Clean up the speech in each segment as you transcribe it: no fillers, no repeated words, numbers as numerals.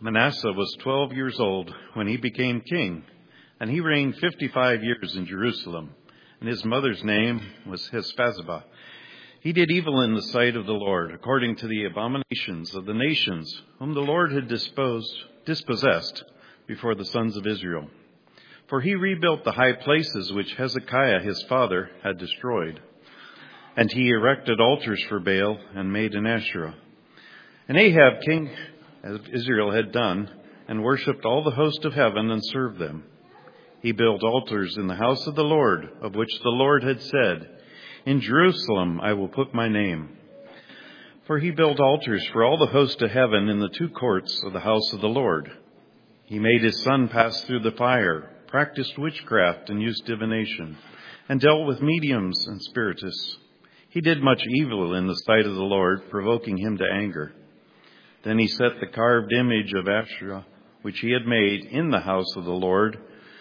Manasseh was 12 years old when he became king, and he reigned 55 years in Jerusalem, and his mother's name was Hespazibah. He did evil in the sight of the Lord, according to the abominations of the nations whom the Lord had dispossessed before the sons of Israel. For he rebuilt the high places which Hezekiah his father had destroyed. And he erected altars for Baal and made an Asherah. And Ahab, king of Israel, had done, and worshipped all the host of heaven and served them. He built altars in the house of the Lord, of which the Lord had said, "In Jerusalem I will put my name." For he built altars for all the host of heaven in the two courts of the house of the Lord. He made his son pass through the fire, practiced witchcraft and used divination, and dealt with mediums and spiritists. He did much evil in the sight of the Lord, provoking him to anger. Then he set the carved image of Asherah, which he had made in the house of the Lord,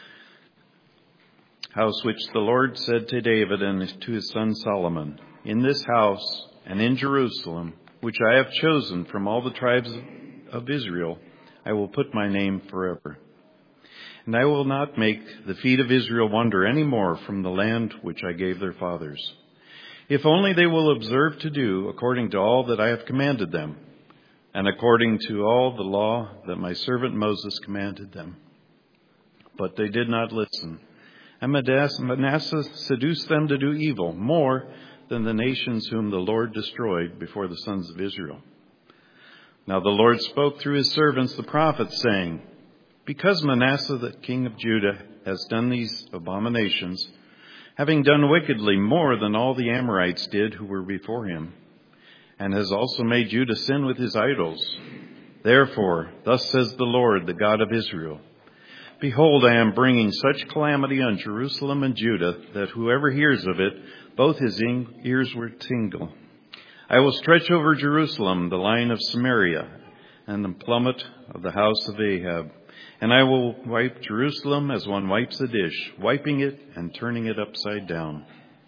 house which the Lord said to David and to his son Solomon, "In this house and in Jerusalem, which I have chosen from all the tribes of Israel, I will put my name forever. And I will not make the feet of Israel wander any more from the land which I gave their fathers, if only they will observe to do according to all that I have commanded them, and according to all the law that my servant Moses commanded them." But they did not listen. And Manasseh seduced them to do evil more than the nations whom the Lord destroyed before the sons of Israel. Now the Lord spoke through his servants the prophets, saying, "Because Manasseh the king of Judah has done these abominations, having done wickedly more than all the Amorites did who were before him, and has also made Judah sin with his idols. Therefore, thus says the Lord, the God of Israel, Behold, I am bringing such calamity on Jerusalem and Judah that whoever hears of it, both his ears will tingle. I will stretch over Jerusalem the line of Samaria and the plummet of the house of Ahab. And I will wipe Jerusalem as one wipes a dish, wiping it and turning it upside down.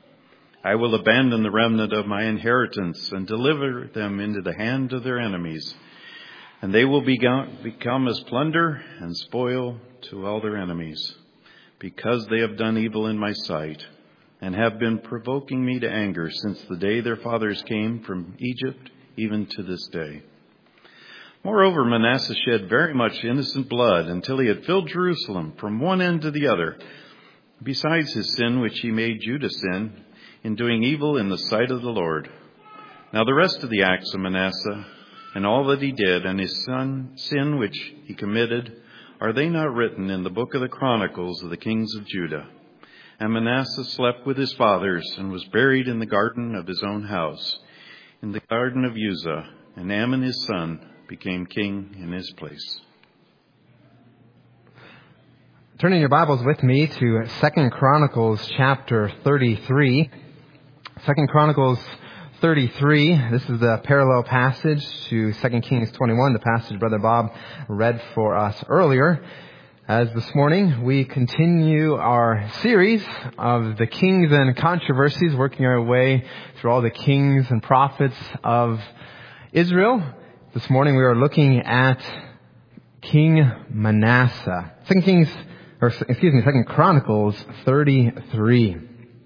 I will abandon the remnant of my inheritance and deliver them into the hand of their enemies. And they will become as plunder and spoil to all their enemies, because they have done evil in my sight and have been provoking me to anger since the day their fathers came from Egypt, even to this day. Moreover, Manasseh shed very much innocent blood until he had filled Jerusalem from one end to the other, besides his sin which he made Judah sin in doing evil in the sight of the Lord. Now the rest of the acts of Manasseh and all that he did and his sin which he committed, are they not written in the book of the Chronicles of the kings of Judah? And Manasseh slept with his fathers and was buried in the garden of his own house, in the garden of Uzzah, and Amon his son became king in his place. Turning your Bibles with me to 2 Chronicles chapter 33. 2 Chronicles 33, this is the parallel passage to 2 Kings 21, the passage Brother Bob read for us earlier. As this morning we continue our series of the kings and controversies, working our way through all the kings and prophets of Israel. This morning we are looking at King Manasseh. 2 Chronicles 33.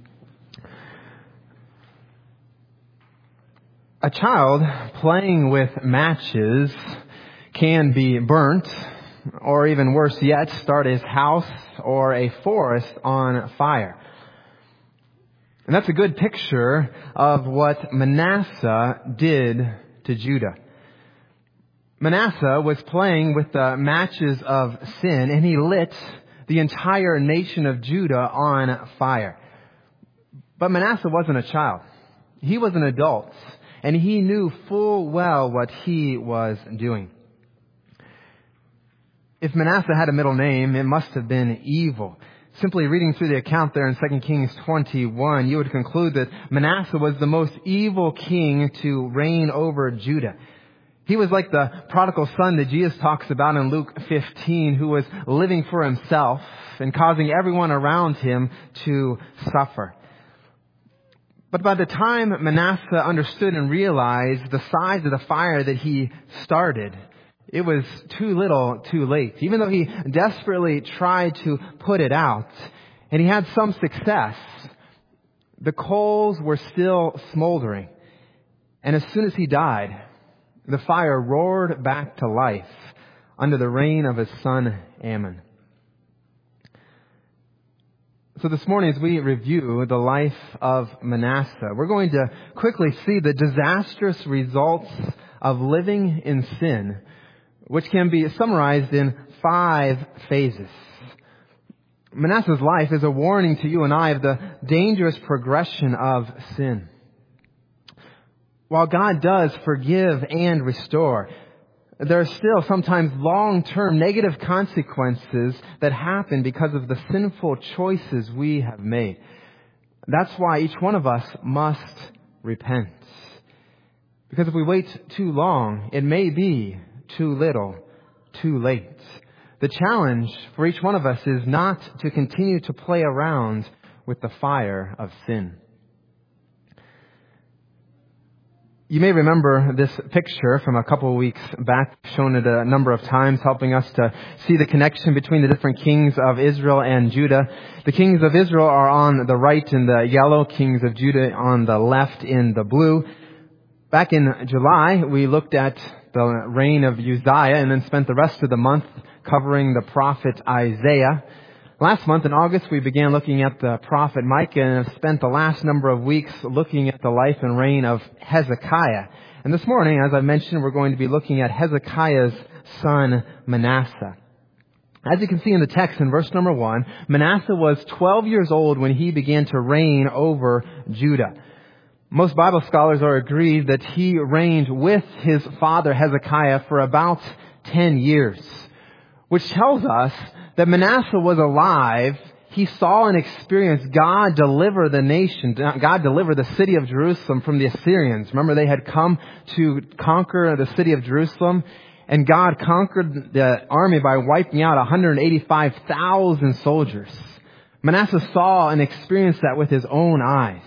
A child playing with matches can be burnt, or even worse yet, start his house or a forest on fire. And that's a good picture of what Manasseh did to Judah. Manasseh was playing with the matches of sin, and he lit the entire nation of Judah on fire. But Manasseh wasn't a child. He was an adult, and he knew full well what he was doing. If Manasseh had a middle name, it must have been evil. Simply reading through the account there in 2 Kings 21, you would conclude that Manasseh was the most evil king to reign over Judah. He was like the prodigal son that Jesus talks about in Luke 15, who was living for himself and causing everyone around him to suffer. But by the time Manasseh understood and realized the size of the fire that he started, It was too little, too late. Even though he desperately tried to put it out, and he had some success, the coals were still smoldering. And as soon as he died, the fire roared back to life under the reign of his son Ammon. So this morning, as we review the life of Manasseh, we're going to quickly see the disastrous results of living in sin, which can be summarized in 5 phases. Manasseh's life is a warning to you and I of the dangerous progression of sin. While God does forgive and restore, there are still sometimes long-term negative consequences that happen because of the sinful choices we have made. That's why each one of us must repent. Because if we wait too long, it may be too little, too late. The challenge for each one of us is not to continue to play around with the fire of sin. You may remember this picture from a couple of weeks back, shown it a number of times, helping us to see the connection between the different kings of Israel and Judah. The kings of Israel are on the right in the yellow, kings of Judah on the left in the blue. Back in July, we looked at the reign of Uzziah and then spent the rest of the month covering the prophet Isaiah. Last month in August, we began looking at the prophet Micah and have spent the last number of weeks looking at the life and reign of Hezekiah. And this morning, as I mentioned, we're going to be looking at Hezekiah's son Manasseh. As you can see in the text in verse number 1, Manasseh was 12 years old when he began to reign over Judah. Most Bible scholars are agreed that he reigned with his father Hezekiah for about 10 years, which tells us that Manasseh was alive. He saw and experienced God deliver the nation, God deliver the city of Jerusalem from the Assyrians. Remember, they had come to conquer the city of Jerusalem, and God conquered the army by wiping out 185,000 soldiers. Manasseh saw and experienced that with his own eyes.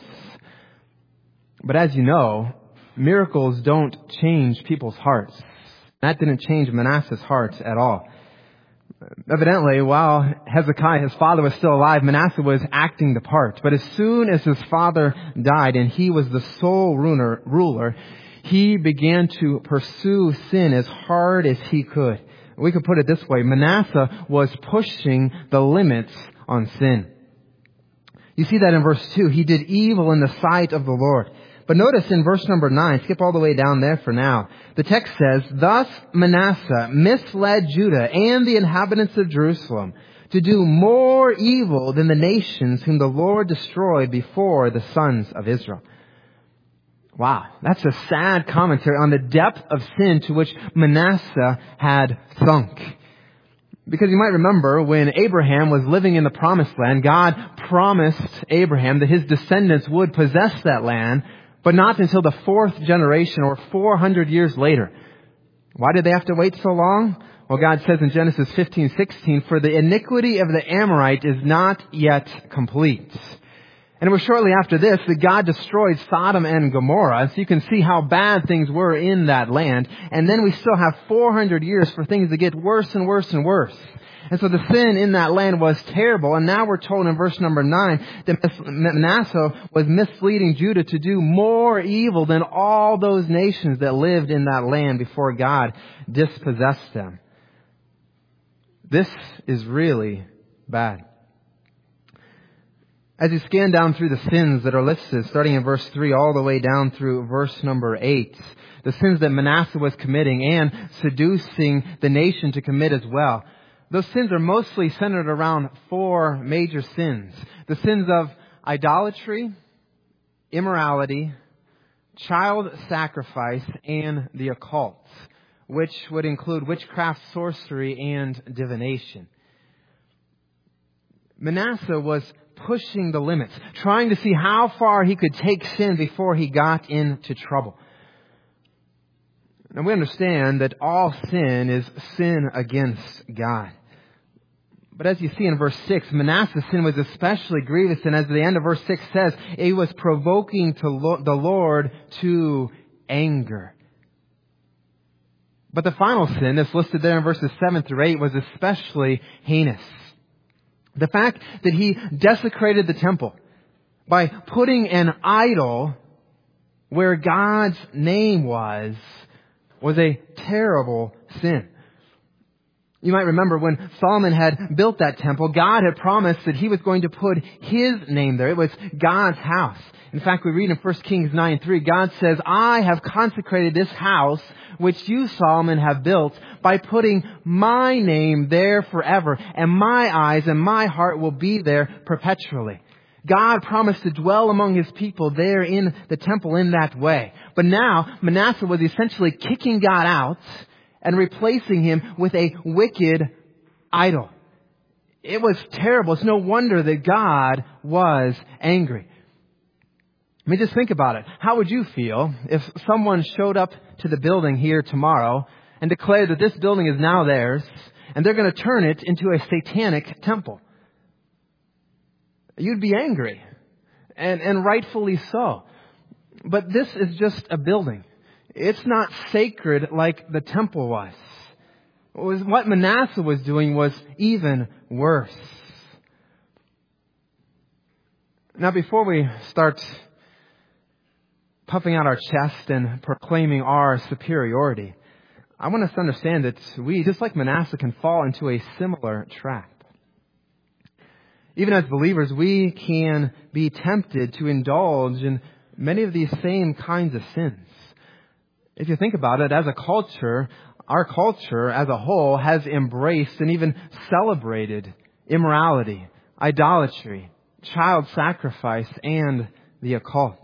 But as you know, miracles don't change people's hearts. That didn't change Manasseh's heart at all. Evidently, while Hezekiah, his father, was still alive, Manasseh was acting the part. But as soon as his father died and he was the sole ruler, he began to pursue sin as hard as he could. We could put it this way: Manasseh was pushing the limits on sin. You see that in verse 2. He did evil in the sight of the Lord. But notice in verse number 9, skip all the way down there for now. The text says, "Thus Manasseh misled Judah and the inhabitants of Jerusalem to do more evil than the nations whom the Lord destroyed before the sons of Israel." Wow, that's a sad commentary on the depth of sin to which Manasseh had sunk. Because you might remember when Abraham was living in the promised land, God promised Abraham that his descendants would possess that land, but not until the 4th generation or 400 years later. Why did they have to wait so long? Well, God says in Genesis 15:16, "For the iniquity of the Amorite is not yet complete." And it was shortly after this that God destroyed Sodom and Gomorrah. So you can see how bad things were in that land. And then we still have 400 years for things to get worse and worse and worse. And so the sin in that land was terrible. And now we're told in verse number 9 that Manasseh was misleading Judah to do more evil than all those nations that lived in that land before God dispossessed them. This is really bad. As you scan down through the sins that are listed, starting in verse 3 all the way down through verse number 8, the sins that Manasseh was committing and seducing the nation to commit as well, those sins are mostly centered around 4 major sins. The sins of idolatry, immorality, child sacrifice, and the occult, which would include witchcraft, sorcery, and divination. Manasseh was pushing the limits, trying to see how far he could take sin before he got into trouble. Now we understand that all sin is sin against God. But as you see in verse 6, Manasseh's sin was especially grievous, and as the end of verse 6 says, it was provoking the Lord to anger. But the final sin that's listed there in verses 7 through 8 was especially heinous. The fact that he desecrated the temple by putting an idol where God's name was a terrible sin. You might remember when Solomon had built that temple, God had promised that he was going to put his name there. It was God's house. In fact, we read in 1 Kings 9:3, God says, I have consecrated this house which you, Solomon, have built by putting my name there forever, and my eyes and my heart will be there perpetually. God promised to dwell among his people there in the temple in that way. But now, Manasseh was essentially kicking God out and replacing him with a wicked idol. It was terrible. It's no wonder that God was angry. I mean, just think about it. How would you feel if someone showed up to the building here tomorrow and declared that this building is now theirs and they're going to turn it into a satanic temple? You'd be angry. And rightfully so. But this is just a building. It's not sacred like the temple was. What Manasseh was doing was even worse. Now, before we start puffing out our chest and proclaiming our superiority, I want us to understand that we, just like Manasseh, can fall into a similar trap. Even as believers, we can be tempted to indulge in many of these same kinds of sins. If you think about it, as a culture, our culture as a whole has embraced and even celebrated immorality, idolatry, child sacrifice, and the occult.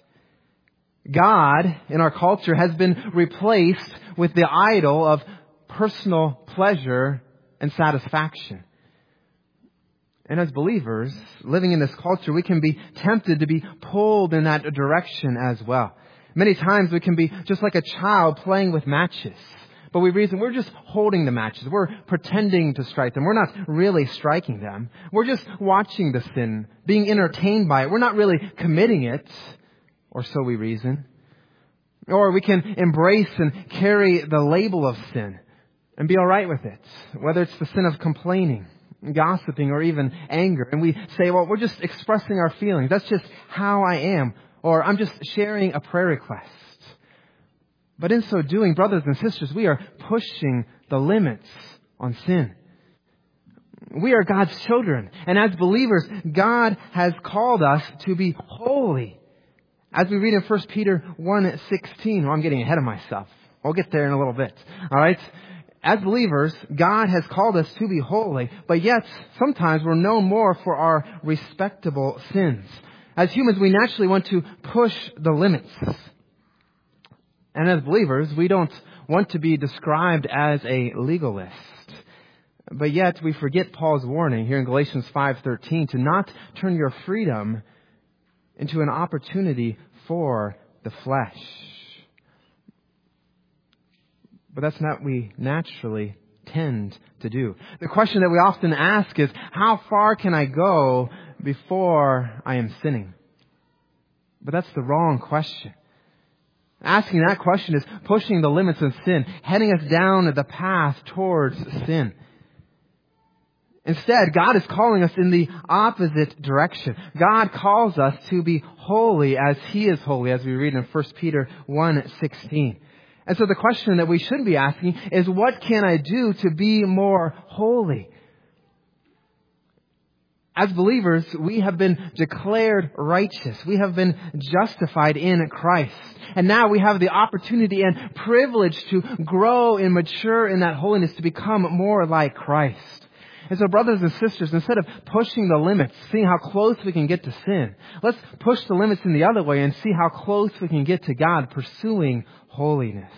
God in our culture has been replaced with the idol of personal pleasure and satisfaction. And as believers living in this culture, we can be tempted to be pulled in that direction as well. Many times we can be just like a child playing with matches. But we're just holding the matches. We're pretending to strike them. We're not really striking them. We're just watching the sin, being entertained by it. We're not really committing it, or so we reason. Or we can embrace and carry the label of sin and be all right with it, whether it's the sin of complaining, gossiping, or even anger. And we say, well, we're just expressing our feelings. That's just how I am. Or I'm just sharing a prayer request. But in so doing, brothers and sisters, we are pushing the limits on sin. We are God's children. And as believers, God has called us to be holy. As we read in 1 Peter 1:16, well, I'm getting ahead of myself. I'll get there in a little bit. All right? As believers, God has called us to be holy, but yet sometimes we're known more for our respectable sins. As humans, we naturally want to push the limits. And as believers, we don't want to be described as a legalist. But yet we forget Paul's warning here in Galatians 5:13 to not turn your freedom into an opportunity for the flesh. But that's not what we naturally tend to do. The question that we often ask is, how far can I go before I am sinning? But that's the wrong question. Asking that question is pushing the limits of sin, heading us down the path towards sin. Instead, God is calling us in the opposite direction. God calls us to be holy as He is holy, as we read in 1 Peter 1:16. And so the question that we should be asking is, what can I do to be more holy? As believers, we have been declared righteous. We have been justified in Christ. And now we have the opportunity and privilege to grow and mature in that holiness to become more like Christ. And so, brothers and sisters, instead of pushing the limits, seeing how close we can get to sin, let's push the limits in the other way and see how close we can get to God, pursuing holiness.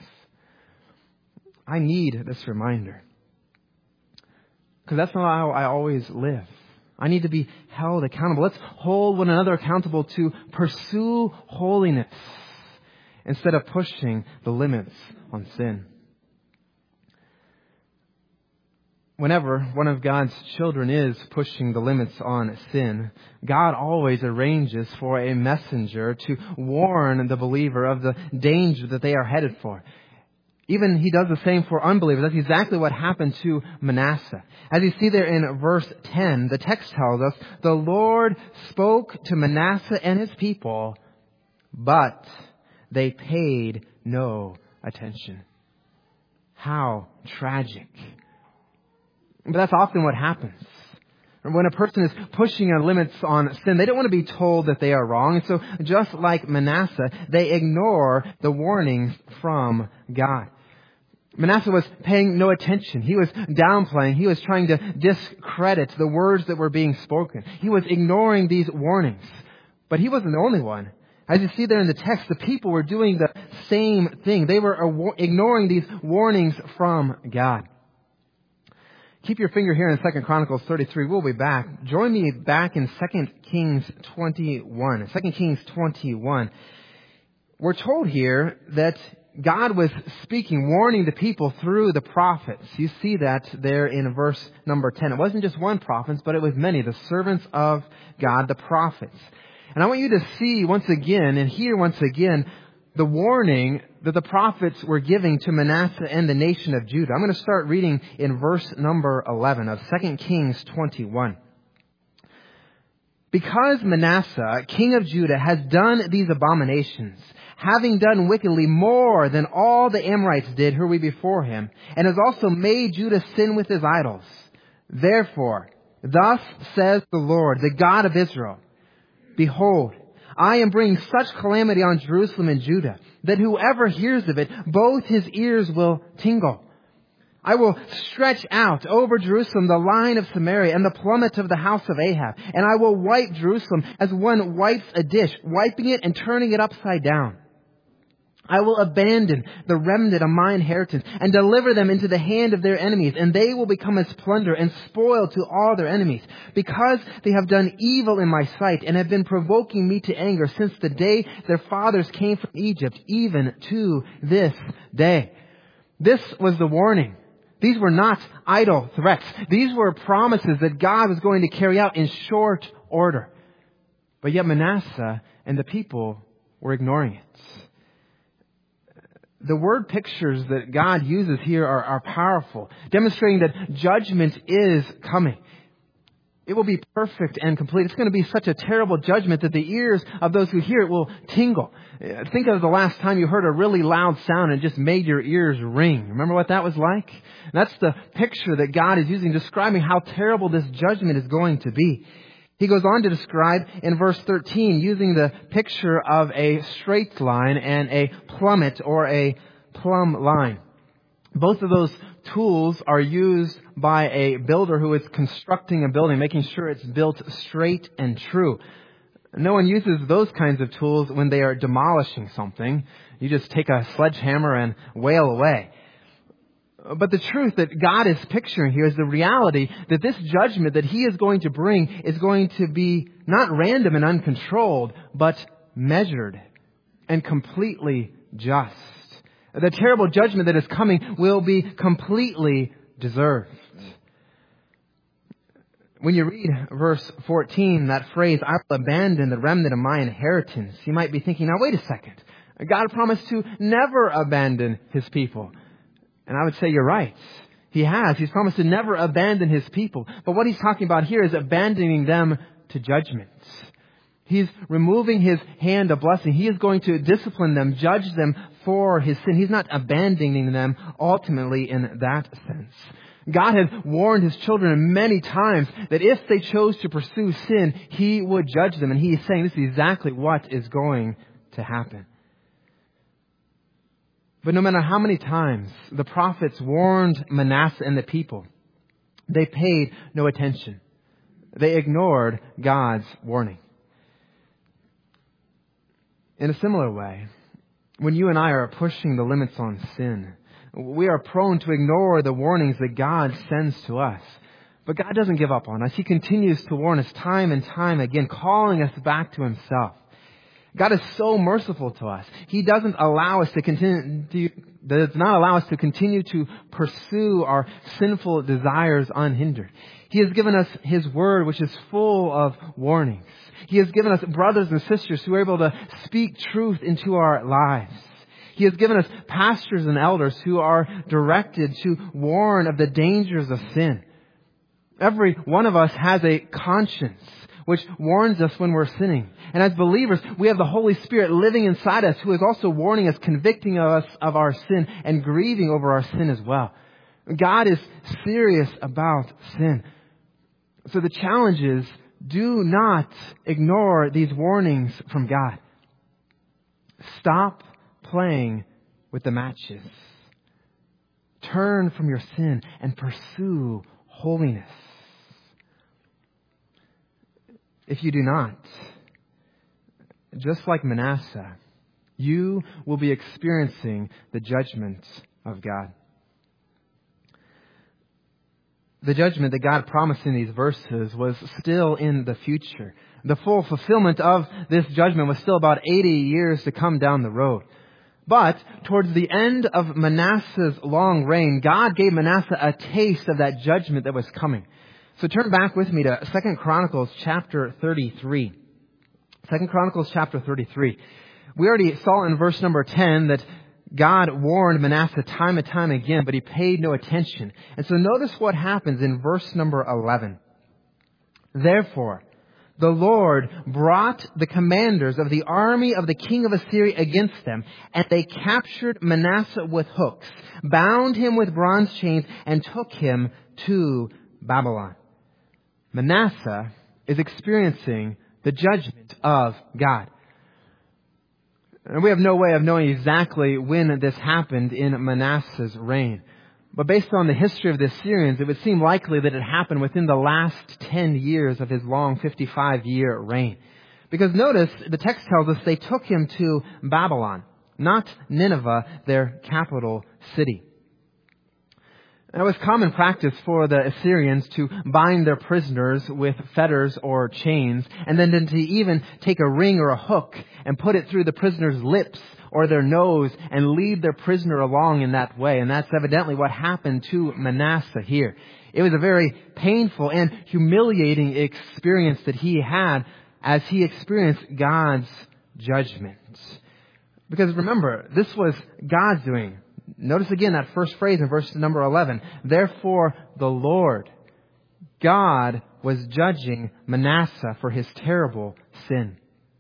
I need this reminder, because that's not how I always live. I need to be held accountable. Let's hold one another accountable to pursue holiness instead of pushing the limits on sin. Whenever one of God's children is pushing the limits on sin, God always arranges for a messenger to warn the believer of the danger that they are headed for. Even he does the same for unbelievers. That's exactly what happened to Manasseh. As you see there in verse 10, the text tells us, the Lord spoke to Manasseh and his people, but they paid no attention. How tragic. But that's often what happens. When a person is pushing on limits on sin, they don't want to be told that they are wrong. And so just like Manasseh, they ignore the warnings from God. Manasseh was paying no attention. He was downplaying. He was trying to discredit the words that were being spoken. He was ignoring these warnings. But he wasn't the only one. As you see there in the text, the people were doing the same thing. They were ignoring these warnings from God. Keep your finger here in 2 Chronicles 33. We'll be back. Join me back in 2 Kings 21. 2 Kings 21. We're told here that God was speaking, warning the people through the prophets. You see that there in verse number 10. It wasn't just one prophet, but it was many, the servants of God, the prophets. And I want you to see once again and hear once again the warning that the prophets were giving to Manasseh and the nation of Judah. I'm going to start reading in verse number 11 of 2 Kings 21. Because Manasseh, king of Judah, has done these abominations, having done wickedly more than all the Amorites did who were before him, and has also made Judah sin with his idols. Therefore, thus says the Lord, the God of Israel, behold, I am bringing such calamity on Jerusalem and Judah that whoever hears of it, both his ears will tingle. I will stretch out over Jerusalem the line of Samaria and the plummet of the house of Ahab, and I will wipe Jerusalem as one wipes a dish, wiping it and turning it upside down. I will abandon the remnant of my inheritance and deliver them into the hand of their enemies, and they will become as plunder and spoil to all their enemies, because they have done evil in my sight and have been provoking me to anger since the day their fathers came from Egypt, even to this day. This was the warning. These were not idle threats. These were promises that God was going to carry out in short order. But yet Manasseh and the people were ignoring it. The word pictures that God uses here are powerful, demonstrating that judgment is coming. It will be perfect and complete. It's going to be such a terrible judgment that the ears of those who hear it will tingle. Think of the last time you heard a really loud sound and just made your ears ring. Remember what that was like? That's the picture that God is using, describing how terrible this judgment is going to be. He goes on to describe in verse 13, using the picture of a straight line and a plummet or a plumb line. Both of those tools are used by a builder who is constructing a building, making sure it's built straight and true. No one uses those kinds of tools when they are demolishing something. You just take a sledgehammer and wail away. But the truth that God is picturing here is the reality that this judgment that He is going to bring is going to be not random and uncontrolled, but measured and completely just. The terrible judgment that is coming will be completely deserved. When you read verse 14, that phrase, I will abandon the remnant of my inheritance, you might be thinking, now wait a second. God promised to never abandon His people. And I would say you're right. He has. He's promised to never abandon His people. But what He's talking about here is abandoning them to judgment. He's removing His hand of blessing. He is going to discipline them, judge them for His sin. He's not abandoning them ultimately in that sense. God had warned His children many times that if they chose to pursue sin, He would judge them. And He is saying this is exactly what is going to happen. But no matter how many times the prophets warned Manasseh and the people, they paid no attention. They ignored God's warning. In a similar way, when you and I are pushing the limits on sin, we are prone to ignore the warnings that God sends to us. But God doesn't give up on us. He continues to warn us time and time again, calling us back to Himself. God is so merciful to us. He doesn't allow us to does not allow us to continue to pursue our sinful desires unhindered. He has given us His Word, which is full of warnings. He has given us brothers and sisters who are able to speak truth into our lives. He has given us pastors and elders who are directed to warn of the dangers of sin. Every one of us has a conscience which warns us when we're sinning. And as believers, we have the Holy Spirit living inside us who is also warning us, convicting us of our sin and grieving over our sin as well. God is serious about sin. So the challenge is, do not ignore these warnings from God. Stop playing with the matches. Turn from your sin and pursue holiness. If you do not, just like Manasseh, you will be experiencing the judgment of God. The judgment that God promised in these verses was still in the future. The full fulfillment of this judgment was still about 80 years to come down the road. But towards the end of Manasseh's long reign, God gave Manasseh a taste of that judgment that was coming. So turn back with me to 2 Chronicles chapter 33. 2 Chronicles chapter 33. We already saw in verse number 10 that God warned Manasseh time and time again, but he paid no attention. And so notice what happens in verse number 11. Therefore, the Lord brought the commanders of the army of the king of Assyria against them, and they captured Manasseh with hooks, bound him with bronze chains, and took him to Babylon. Manasseh is experiencing the judgment of God. And we have no way of knowing exactly when this happened in Manasseh's reign. But based on the history of the Assyrians, it would seem likely that it happened within the last 10 years of his long 55-year reign. Because notice, the text tells us they took him to Babylon, not Nineveh, their capital city. It was common practice for the Assyrians to bind their prisoners with fetters or chains, and then to even take a ring or a hook and put it through the prisoner's lips or their nose and lead their prisoner along in that way. And that's evidently what happened to Manasseh here. It was a very painful and humiliating experience that he had as he experienced God's judgment. Because remember, this was God's doing. Notice again that first phrase in verse number 11. Therefore, the Lord, God, was judging Manasseh for his terrible sin.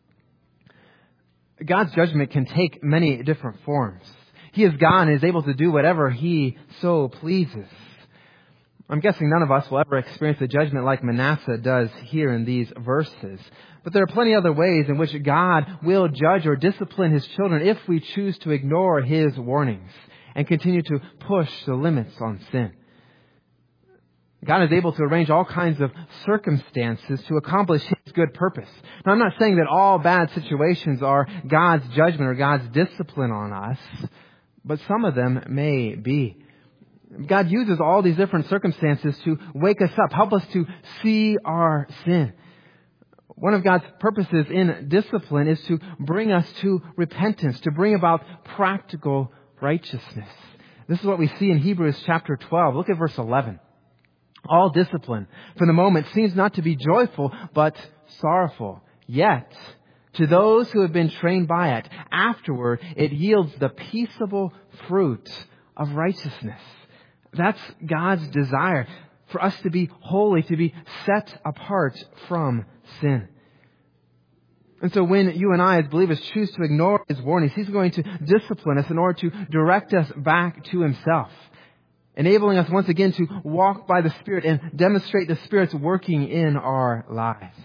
God's judgment can take many different forms. He is God and is able to do whatever He so pleases. I'm guessing none of us will ever experience a judgment like Manasseh does here in these verses. But there are plenty other ways in which God will judge or discipline His children if we choose to ignore His warnings and continue to push the limits on sin. God is able to arrange all kinds of circumstances to accomplish His good purpose. Now, I'm not saying that all bad situations are God's judgment or God's discipline on us, but some of them may be. God uses all these different circumstances to wake us up, help us to see our sin. One of God's purposes in discipline is to bring us to repentance, to bring about practical righteousness. This is what we see in Hebrews chapter 12. Look at verse 11. All discipline, for the moment, seems not to be joyful, but sorrowful. Yet, to those who have been trained by it, afterward it yields the peaceable fruit of righteousness. That's God's desire, for us to be holy, to be set apart from sin. And so when you and I as believers choose to ignore His warnings, He's going to discipline us in order to direct us back to Himself, enabling us once again to walk by the Spirit and demonstrate the Spirit's working in our lives.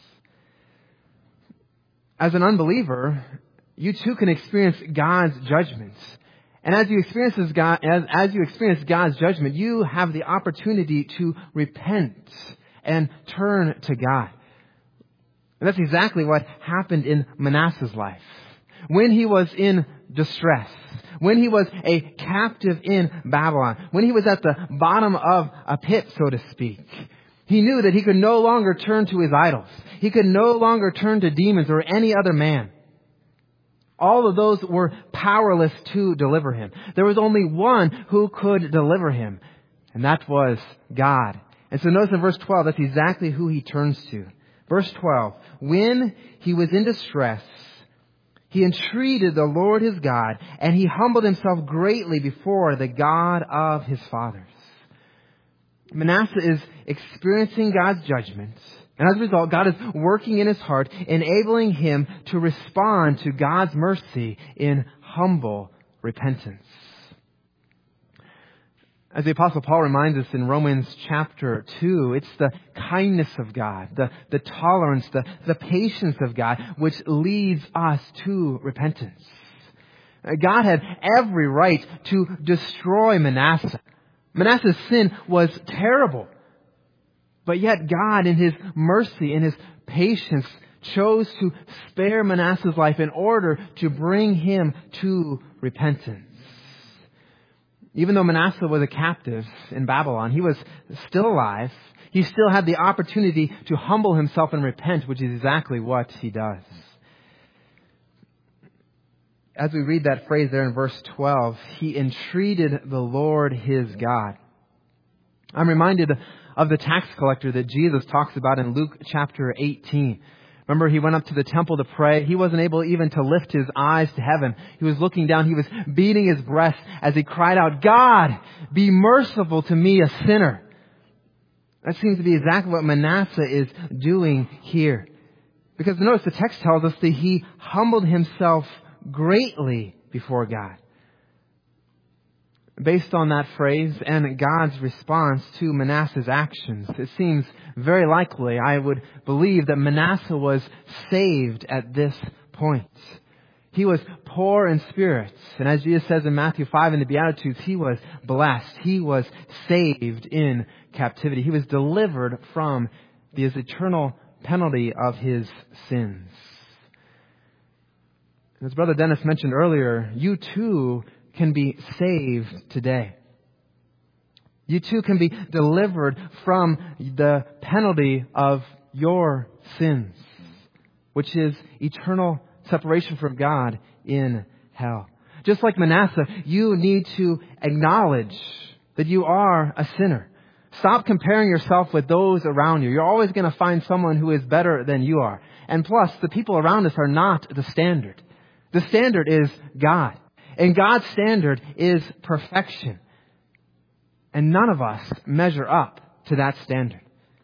As an unbeliever, you too can experience God's judgments. And as you experience God's judgment, you have the opportunity to repent and turn to God. And that's exactly what happened in Manasseh's life. When he was in distress, when he was a captive in Babylon, when he was at the bottom of a pit, so to speak, he knew that he could no longer turn to his idols. He could no longer turn to demons or any other man. All of those were powerless to deliver him. There was only one who could deliver him, and that was God. And so notice in verse 12, that's exactly who he turns to. Verse 12, when he was in distress, He entreated the Lord his God, and he humbled himself greatly before the God of his fathers. Manasseh is experiencing God's judgment, and as a result, God is working in his heart, enabling him to respond to God's mercy in humble repentance. As the Apostle Paul reminds us in Romans chapter 2, it's the kindness of God, the tolerance, the patience of God, which leads us to repentance. God had every right to destroy Manasseh. Manasseh's sin was terrible. But yet God, in his mercy, in his patience, chose to spare Manasseh's life in order to bring him to repentance. Even though Manasseh was a captive in Babylon, he was still alive. He still had the opportunity to humble himself and repent, which is exactly what he does. As we read that phrase there in verse 12, he entreated the Lord his God. I'm reminded of the tax collector that Jesus talks about in Luke chapter 18. Remember, he went up to the temple to pray. He wasn't able even to lift his eyes to heaven. He was looking down. He was beating his breast as he cried out, "God, be merciful to me, a sinner." That seems to be exactly what Manasseh is doing here. Because notice the text tells us that he humbled himself greatly before God. Based on that phrase and God's response to Manasseh's actions, it seems very likely, I would believe, that Manasseh was saved at this point. He was poor in spirit. And as Jesus says in Matthew 5 in the Beatitudes, he was blessed. He was saved in captivity. He was delivered from the eternal penalty of his sins. As Brother Dennis mentioned earlier, you too can be saved today. You too can be delivered from the penalty of your sins, which is eternal separation from God in hell. Just like Manasseh, you need to acknowledge that you are a sinner. Stop comparing yourself with those around you. You're always going to find someone who is better than you are. And plus, the people around us are not the standard. The standard is God. And God's standard is perfection. And none of us measure up to that standard.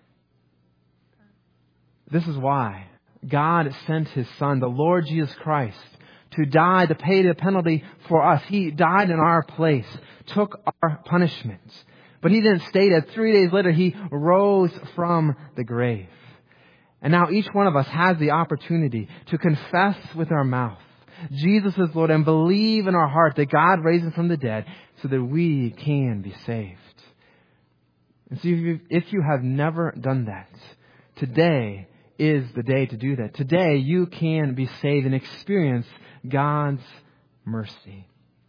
This is why God sent His Son, the Lord Jesus Christ, to die to pay the penalty for us. He died in our place, took our punishment. But He didn't stay dead. 3 days later, He rose from the grave. And now each one of us has the opportunity to confess with our mouth Jesus is Lord and believe in our heart that God raised Him from the dead so that we can be saved. And so if you have never done that, today is the day to do that. Today you can be saved and experience God's mercy.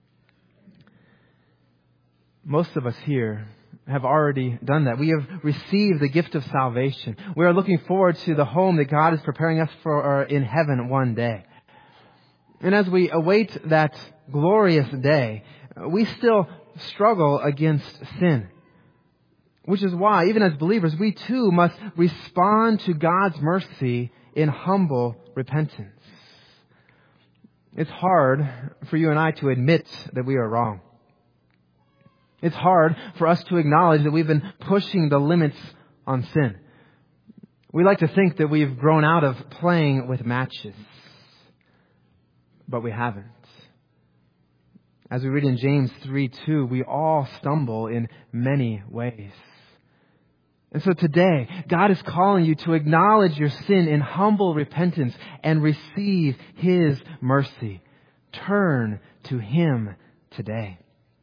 Most of us here have already done that. We have received the gift of salvation. We are looking forward to the home that God is preparing us for in heaven one day. And as we await that glorious day, we still struggle against sin. Which is why, even as believers, we too must respond to God's mercy in humble repentance. It's hard for you and I to admit that we are wrong. It's hard for us to acknowledge that we've been pushing the limits on sin. We like to think that we've grown out of playing with matches. But we haven't. As we read in James 3:2, we all stumble in many ways. And so today, God is calling you to acknowledge your sin in humble repentance and receive His mercy. Turn to Him today.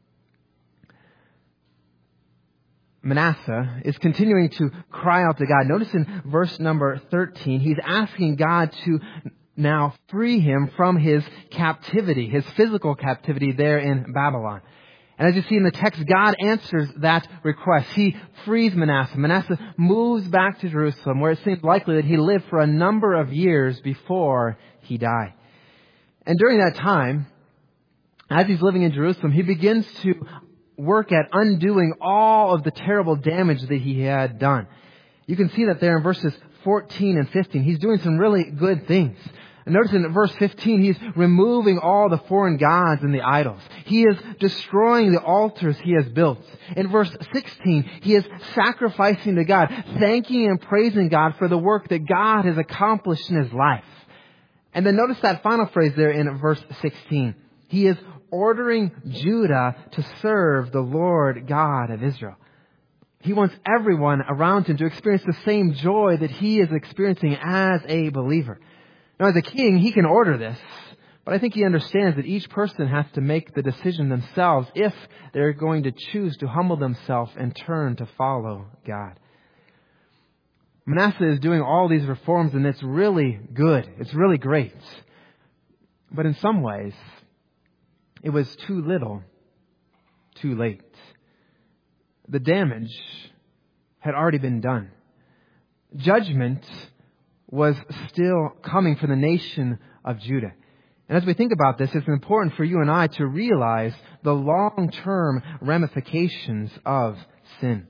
Manasseh is continuing to cry out to God. Notice in verse number 13, he's asking God to now free him from his captivity, his physical captivity there in Babylon. And as you see in the text, God answers that request. He frees Manasseh. Manasseh moves back to Jerusalem, where it seems likely that he lived for a number of years before he died. And during that time, as he's living in Jerusalem, he begins to work at undoing all of the terrible damage that he had done. You can see that there in verses 14 and 15. He's doing some really good things. And notice in verse 15, he's removing all the foreign gods and the idols. He is destroying the altars he has built. In verse 16, he is sacrificing to God, thanking and praising God for the work that God has accomplished in his life. And then notice that final phrase there in verse 16. He is ordering Judah to serve the Lord God of Israel. He wants everyone around him to experience the same joy that he is experiencing as a believer. Now, as a king, he can order this, but I think he understands that each person has to make the decision themselves if they're going to choose to humble themselves and turn to follow God. Manasseh is doing all these reforms, and it's really good. It's really great. But in some ways, it was too little, too late. The damage had already been done. Judgment was still coming for the nation of Judah. And as we think about this, it's important for you and I to realize the long-term ramifications of sin.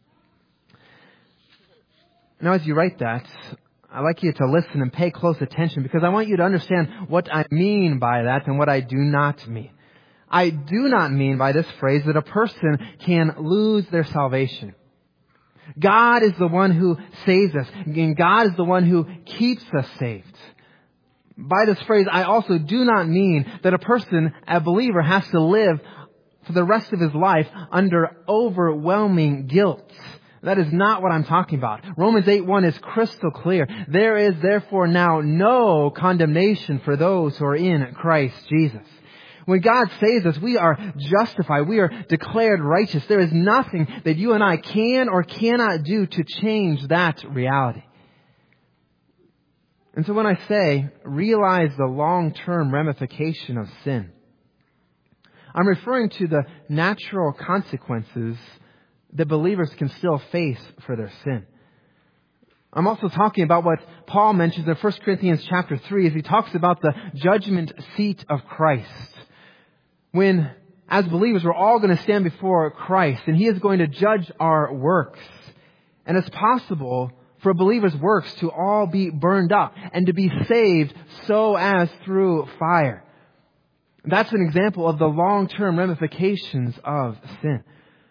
Now, as you write that, I'd like you to listen and pay close attention, because I want you to understand what I mean by that and what I do not mean. I do not mean by this phrase that a person can lose their salvation. God is the one who saves us, and God is the one who keeps us saved. By this phrase, I also do not mean that a person, a believer, has to live for the rest of his life under overwhelming guilt. That is not what I'm talking about. Romans 8:1 is crystal clear. There is therefore now no condemnation for those who are in Christ Jesus. When God saves us, we are justified. We are declared righteous. There is nothing that you and I can or cannot do to change that reality. And so when I say realize the long-term ramification of sin, I'm referring to the natural consequences that believers can still face for their sin. I'm also talking about what Paul mentions in 1 Corinthians chapter 3 as he talks about the judgment seat of Christ. When, as believers, we're all going to stand before Christ, and He is going to judge our works. And it's possible for a believer's works to all be burned up and to be saved so as through fire. That's an example of the long-term ramifications of sin.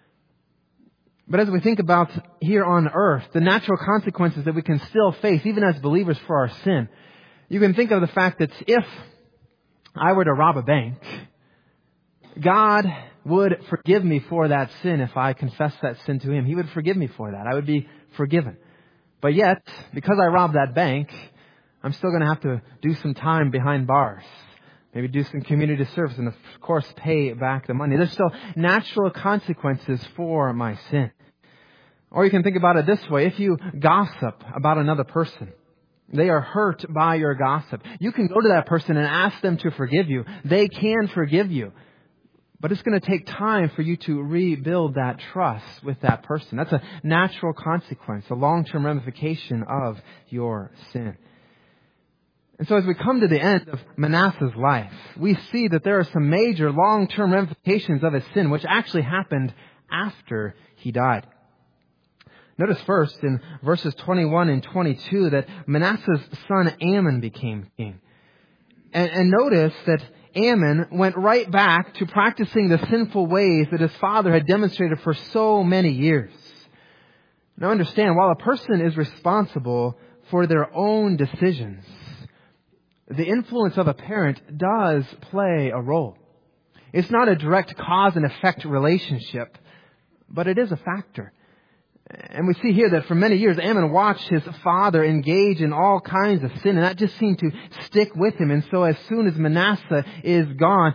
But as we think about here on earth, the natural consequences that we can still face, even as believers, for our sin, you can think of the fact that if I were to rob a bank, God would forgive me for that sin if I confess that sin to Him. He would forgive me for that. I would be forgiven. But yet, because I robbed that bank, I'm still going to have to do some time behind bars. Maybe do some community service and, of course, pay back the money. There's still natural consequences for my sin. Or you can think about it this way. If you gossip about another person, they are hurt by your gossip. You can go to that person and ask them to forgive you. They can forgive you. But it's going to take time for you to rebuild that trust with that person. That's a natural consequence, a long-term ramification of your sin. And so as we come to the end of Manasseh's life, we see that there are some major long-term ramifications of his sin, which actually happened after he died. Notice first in verses 21 and 22 that Manasseh's son Amon became king. And notice that Amon went right back to practicing the sinful ways that his father had demonstrated for so many years. Now understand, while a person is responsible for their own decisions, the influence of a parent does play a role. It's not a direct cause and effect relationship, but it is a factor. And we see here that for many years, Amon watched his father engage in all kinds of sin, and that just seemed to stick with him. And so as soon as Manasseh is gone,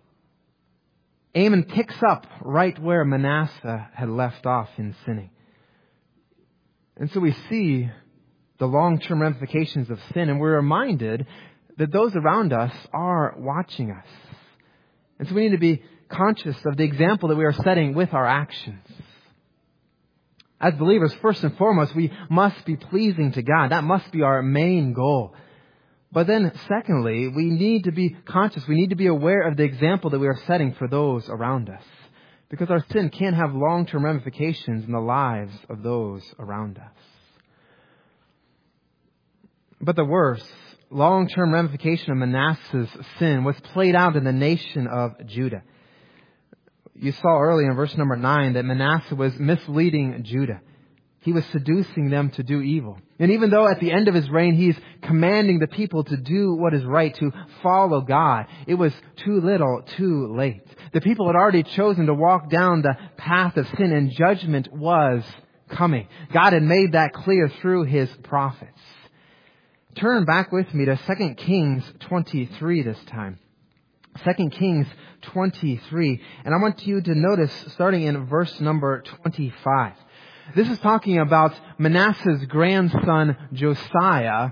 Amon picks up right where Manasseh had left off in sinning. And so we see the long-term ramifications of sin, and we're reminded that those around us are watching us. And so we need to be conscious of the example that we are setting with our actions. As believers, first and foremost, we must be pleasing to God. That must be our main goal. But then, secondly, we need to be conscious. We need to be aware of the example that we are setting for those around us. Because our sin can have long-term ramifications in the lives of those around us. But the worse long-term ramification of Manasseh's sin was played out in the nation of Judah. You saw earlier in verse number 9 that Manasseh was misleading Judah. He was seducing them to do evil. And even though at the end of his reign he's commanding the people to do what is right, to follow God, it was too little, too late. The people had already chosen to walk down the path of sin, and judgment was coming. God had made that clear through His prophets. Turn back with me to 2 Kings 23 this time. 2 Kings 23. And I want you to notice, starting in verse number 25. This is talking about Manasseh's grandson Josiah,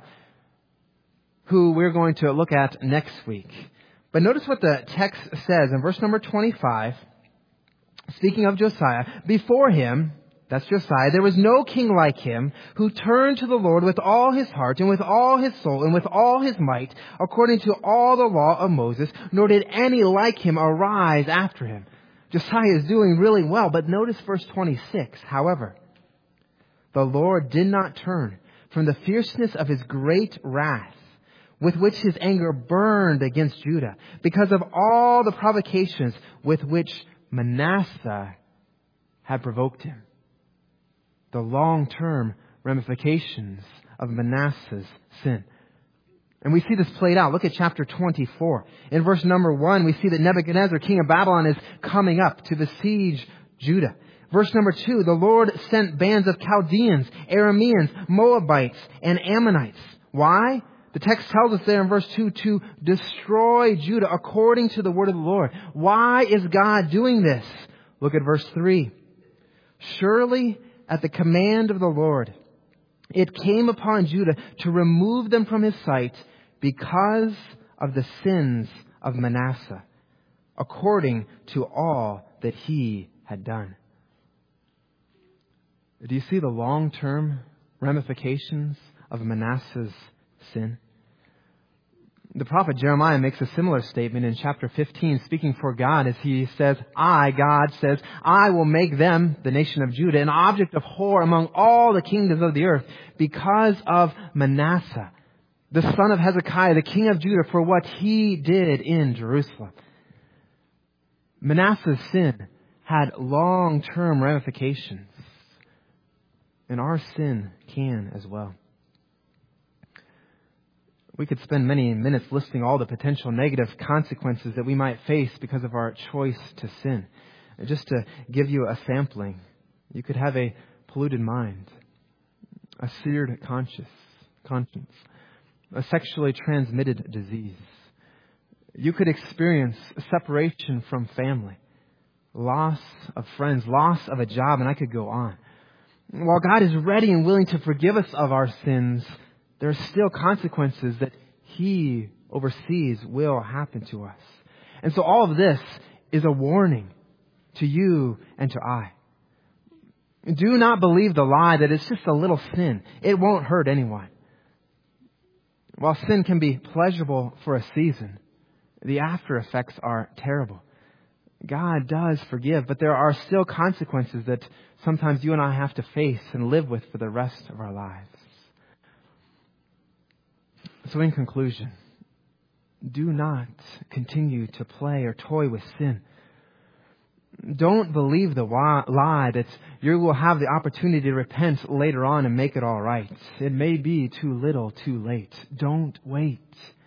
who we're going to look at next week. But notice what the text says in verse number 25. Speaking of Josiah, before him, that's Josiah, there was no king like him who turned to the Lord with all his heart and with all his soul and with all his might, according to all the law of Moses, nor did any like him arise after him. Josiah is doing really well, but notice verse 26. However, the Lord did not turn from the fierceness of His great wrath, with which His anger burned against Judah, because of all the provocations with which Manasseh had provoked him. The long-term ramifications of Manasseh's sin. And we see this played out. Look at chapter 24. In verse number 1, we see that Nebuchadnezzar, king of Babylon, is coming up to besiege Judah. Verse number 2, the Lord sent bands of Chaldeans, Arameans, Moabites, and Ammonites. Why? The text tells us there in verse 2 to destroy Judah according to the word of the Lord. Why is God doing this? Look at verse 3. Surely at the command of the Lord, it came upon Judah to remove them from His sight because of the sins of Manasseh, according to all that he had done. Do you see the long-term ramifications of Manasseh's sin? The prophet Jeremiah makes a similar statement in chapter 15, speaking for God, as he says, God says, I will make them, the nation of Judah, an object of horror among all the kingdoms of the earth because of Manasseh, the son of Hezekiah, the king of Judah, for what he did in Jerusalem. Manasseh's sin had long-term ramifications, and our sin can as well. We could spend many minutes listing all the potential negative consequences that we might face because of our choice to sin. Just to give you a sampling, you could have a polluted mind, a seared conscience, a sexually transmitted disease. You could experience separation from family, loss of friends, loss of a job, and I could go on. While God is ready and willing to forgive us of our sins, there are still consequences that He oversees will happen to us. And so all of this is a warning to you and to I. Do not believe the lie that it's just a little sin. It won't hurt anyone. While sin can be pleasurable for a season, the after effects are terrible. God does forgive, but there are still consequences that sometimes you and I have to face and live with for the rest of our lives. So in conclusion, do not continue to play or toy with sin. Don't believe the lie that you will have the opportunity to repent later on and make it all right. It may be too little, too late. Don't wait.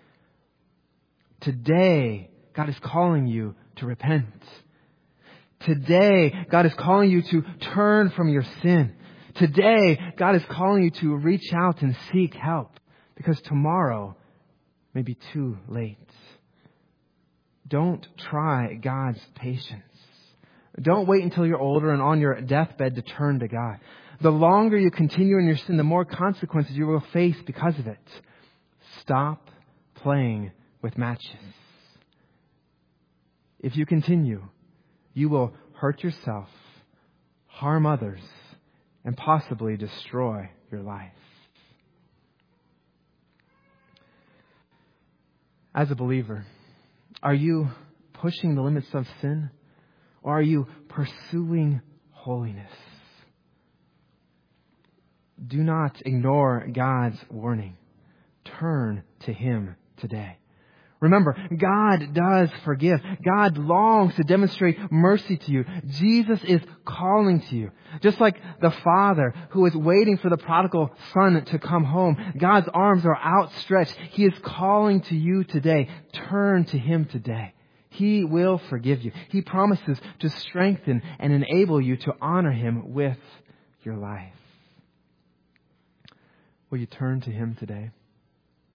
Today, God is calling you to repent. Today, God is calling you to turn from your sin. Today, God is calling you to reach out and seek help, because tomorrow may be too late. Don't try God's patience. Don't wait until you're older and on your deathbed to turn to God. The longer you continue in your sin, the more consequences you will face because of it. Stop playing with matches. If you continue, you will hurt yourself, harm others, and possibly destroy your life. As a believer, are you pushing the limits of sin, or are you pursuing holiness? Do not ignore God's warning. turn to Him today. Remember, God does forgive. God longs to demonstrate mercy to you. Jesus is calling to you. Just like the father who is waiting for the prodigal son to come home, God's arms are outstretched. He is calling to you today. Turn to Him today. He will forgive you. He promises to strengthen and enable you to honor Him with your life. Will you turn to Him today?